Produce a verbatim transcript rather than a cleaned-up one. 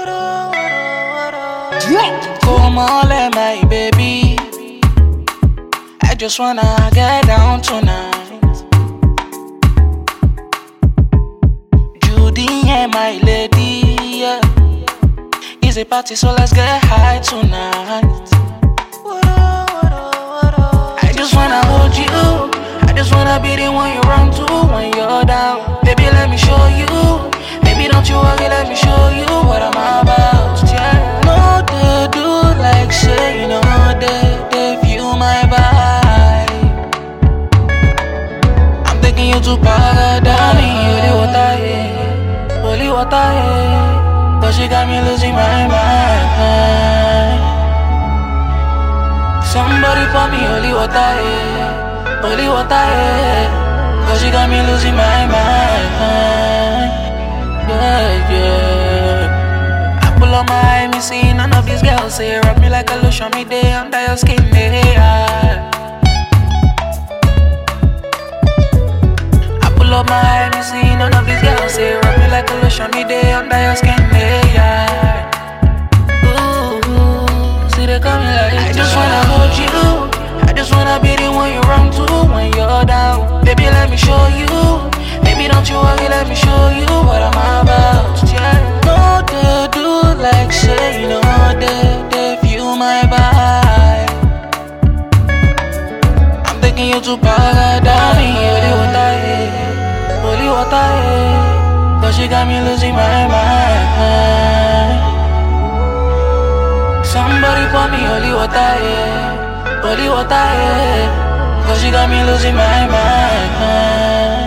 Come on, let my baby. I just wanna get down tonight. Judy and my lady, yeah. It's a party, so let's get high tonight. I just wanna hold you. I just wanna be the one you run to when you're down. Baby, let me show you. Baby, don't you worry, let me show you what I'm about. Yeah, no, they do like say, you know, they, they feel my vibe. I'm taking you to paradise. Holy water, yeah. Holy water, yeah. But she got me losing my mind. Somebody pour me holy water, yeah. Holy water, yeah. Cause she got me losing my mind. Yeah, yeah. I pull on my eye, me see none of these girls say rub me like a lotion, me day under your skin, yeah. I pull up my eye, me see none of these girls say rub me like a lotion, me day under your skin, yeah. Ooh, see they coming like I just wanna hold you. I just wanna be the one you run to when you're down. Baby, let me show you. Baby, don't you worry, let me show you what I'm about. Yeah, no, they do like say, you know, they, they feel my vibe. I'm taking you to paradise. Holy water, yeah. Holy water, yeah. Cause she got me losing my mind. Somebody pour me holy water, yeah. Holy water, yeah. Cause she got me losing my mind.